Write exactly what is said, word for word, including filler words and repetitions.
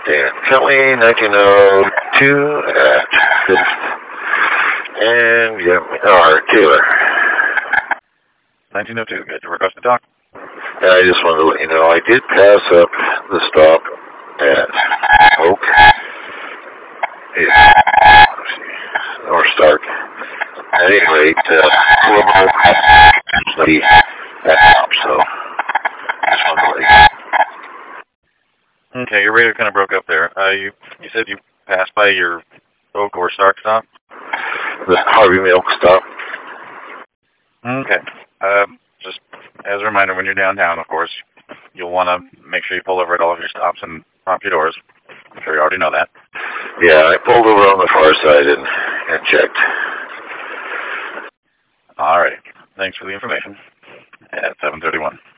Dan Kelly, nineteen oh two at fifth. And, yeah, or Taylor. nineteen oh two, got your request to talk. And I just wanted to let you know, I did pass up the stop at Oak. Yeah. Or Stark. At any rate, uh, whoever somebody that helps, so I just wanted to let you know. Okay, your radio kind of broke up there. Uh, you you said you passed by your Oak or Stark stop? The Harvey Milk stop. Okay. Um, just as a reminder, when you're downtown, of course, you'll want to make sure you pull over at all of your stops and lock your doors. I'm sure you already know that. Yeah, I pulled over on the far side and, and checked. All right. Thanks for the information. At seven thirty-one.